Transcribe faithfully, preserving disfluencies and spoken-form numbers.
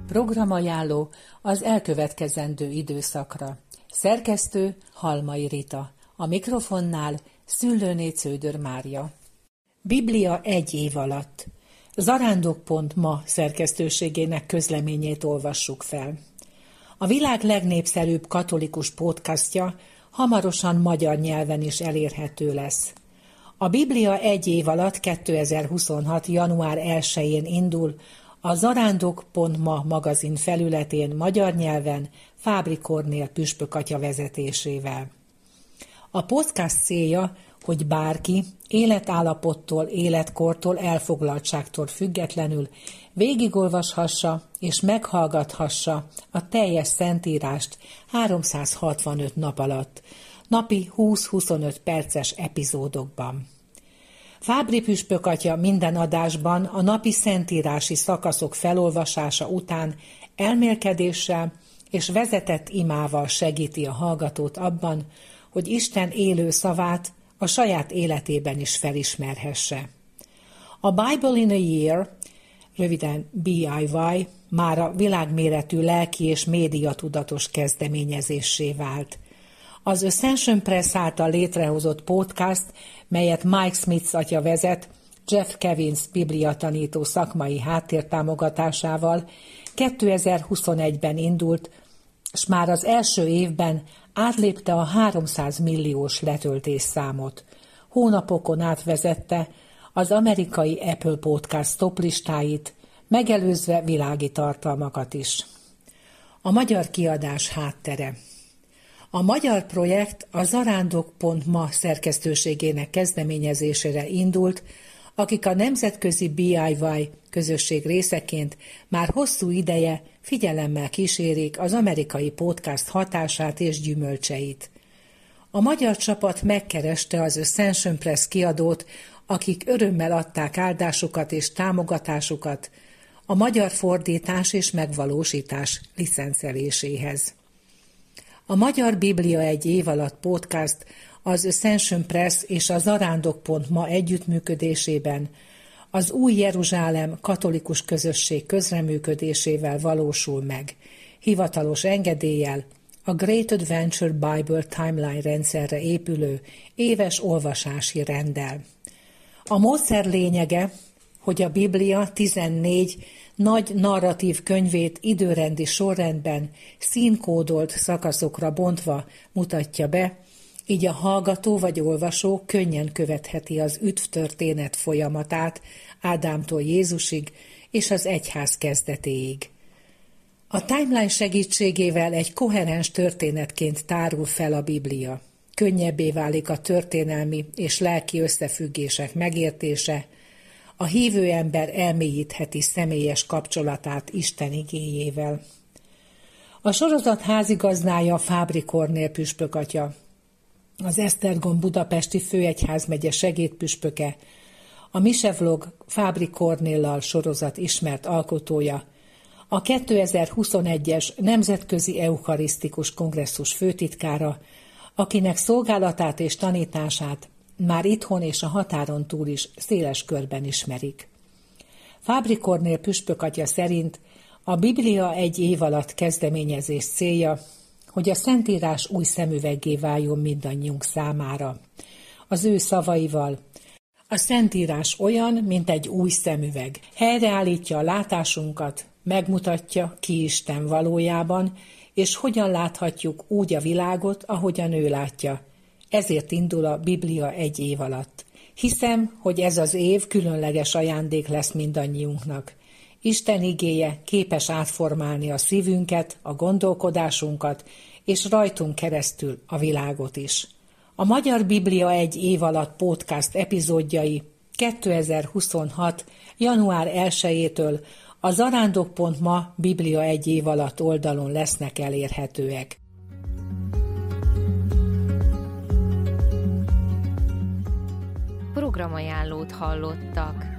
Programajánló az elkövetkezendő időszakra. Szerkesztő Halmai Rita. A mikrofonnál Szüllőné Cződör Mária. Biblia egy év alatt. Zarándok pont ma szerkesztőségének közleményét olvassuk fel. A világ legnépszerűbb katolikus podcastja hamarosan magyar nyelven is elérhető lesz. A Biblia egy év alatt kétezer-huszonhat. január elsején indul a zarándok pont ma magazin felületén magyar nyelven Fábry Kornél püspökatya vezetésével. A podcast célja, hogy bárki életállapottól, életkortól, elfoglaltságtól függetlenül végigolvashassa és meghallgathassa a teljes szentírást háromszázhatvanöt nap alatt, napi húsz-huszonöt perces epizódokban. Fábry püspökatya minden adásban a napi szentírási szakaszok felolvasása után elmélkedéssel és vezetett imával segíti a hallgatót abban, hogy Isten élő szavát a saját életében is felismerhesse. A Bible in a Year, röviden B I Y, mára világméretű lelki és médiatudatos kezdeményezéssé vált. Az Ascension Press által létrehozott podcast, melyet Mike Smith atya vezet, Jeff Kevins bibliatanító szakmai háttértámogatásával kétezer-huszonegyben indult, s már az első évben átlépte a háromszáz milliós letöltésszámot. Hónapokon átvezette az amerikai Apple Podcast top listáit, megelőzve világi tartalmakat is. A magyar kiadás háttere. A magyar projekt a zarándok pont ma szerkesztőségének kezdeményezésére indult, akik a nemzetközi B I Y közösség részeként már hosszú ideje figyelemmel kísérik az amerikai podcast hatását és gyümölcseit. A magyar csapat megkereste az Ascension Press kiadót, akik örömmel adták áldásukat és támogatásukat a magyar fordítás és megvalósítás licenszeléséhez. A Magyar Biblia egy év alatt podcast az Ascension Press és a zarándok pont ma együttműködésében az Új Jeruzsálem katolikus közösség közreműködésével valósul meg, hivatalos engedéllyel a Great Adventure Bible Timeline rendszerre épülő éves olvasási renddel. A módszer lényege, hogy a Biblia tizennégy nagy narratív könyvét időrendi sorrendben színkódolt szakaszokra bontva mutatja be, így a hallgató vagy olvasó könnyen követheti az üdvtörténet folyamatát Ádámtól Jézusig és az egyház kezdetéig. A timeline segítségével egy koherens történetként tárul fel a Biblia. Könnyebbé válik a történelmi és lelki összefüggések megértése, a hívő ember elmélyítheti személyes kapcsolatát Isten igéjével. A sorozat házigazdája Fábry Kornél püspökatya, az Esztergom budapesti főegyházmegye segédpüspöke, a Misevlog Fábry Kornéllal sorozat ismert alkotója, a kétezer-huszonegyes Nemzetközi Eucharisztikus Kongresszus főtitkára, akinek szolgálatát és tanítását már itthon és a határon túl is széles körben ismerik. Fábry Kornél püspökatya szerint a Biblia egy év alatt kezdeményezés célja, hogy a Szentírás új szemüveggé váljon mindannyiunk számára. Az ő szavaival: a Szentírás olyan, mint egy új szemüveg. Helyreállítja a látásunkat, megmutatja, ki Isten valójában, és hogyan láthatjuk úgy a világot, ahogyan ő látja. Ezért indul a Biblia egy év alatt. Hiszem, hogy ez az év különleges ajándék lesz mindannyiunknak. Isten igéje képes átformálni a szívünket, a gondolkodásunkat, és rajtunk keresztül a világot is. A Magyar Biblia egy év alatt podcast epizódjai kétezer-huszonhat. január elsejétől a zarándok pont ma Biblia egy év alatt oldalon lesznek elérhetőek. Programajánlót hallottak.